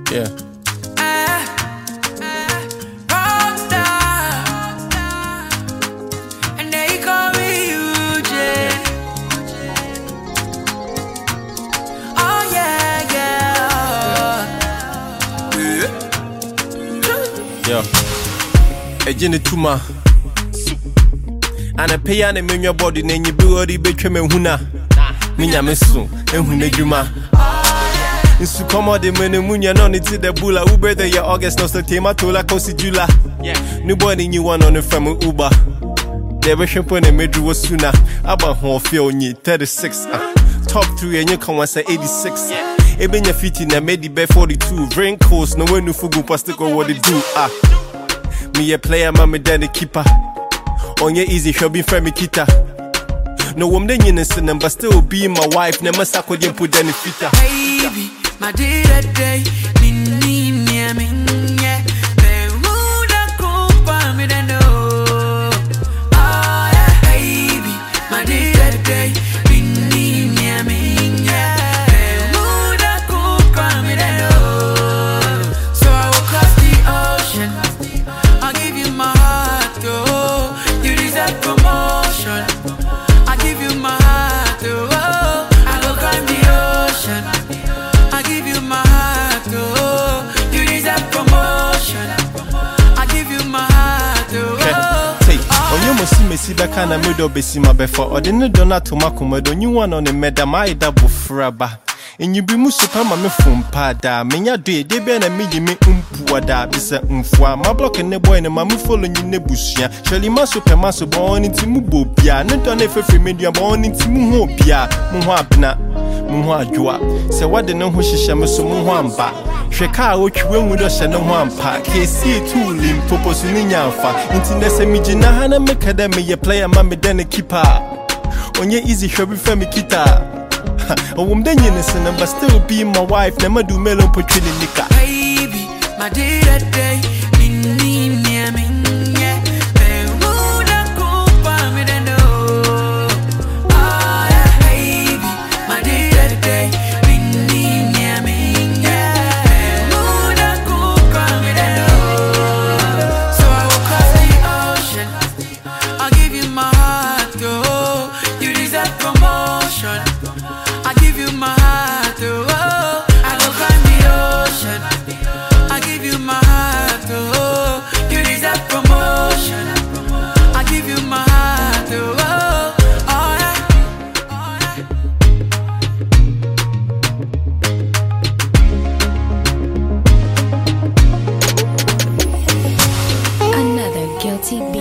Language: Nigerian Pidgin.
Yeah. And they call me UJ. Oh yeah, yeah. Yo. Ejini tuma. And a pay and a menu body name you be already betray me huna. Minya mesu, ehune juma. Insu come out the menu munya no need the bula Uber the year August no so tema tola kosi jula. Nobody knew one on the from Uber. They were shampoo and made was sooner. About home feel ni 36. Top 3 and you come once 86. Eben your feet in a made the 42. Wrinkles, no one who fugu pastic or what they do. Me a player, mamma, daddy keeper. On your easy, she'll be friend me kita. No woman in the but still be my wife. Never suck with you put any fita. Baby, my day that day, so I will cross the ocean. I'll give you my heart, oh, you deserve promotion. I'll give you my heart, oh, I will climb the ocean. I'll give you my heart, oh, you deserve promotion. I'll give you my heart, oh. Take on your must back and a middle besima before or the donut to Macomodo, you one on the medam, I double fraba. And you be musupa mame from pada. Menya day, they be a medium umpuada, bisa umfwa. My block and the boy and mamma following in the bushia. Surely my super maso born into Mubopia. Not on a free media born into Muhopia. Muhabna, Muhajua. Say what the no who she shamus Muhamba. Sheka, which will with us and no one pack. KC 2 limb, purpose in Yafa. Into the Semijina Hana Macademy, a player, mammy, then a keeper. On your easy shobby family kita. A woman innocent, but still be my wife. Never do melon portrait in nika. Baby, my day that day, so I will cross the ocean. I'll give you my heart, oh, you deserve promotion. I give you my heart, oh, I will climb the ocean. I give you my heart, oh, you deserve promotion. I give you my heart, oh, alright. Another guilty beat.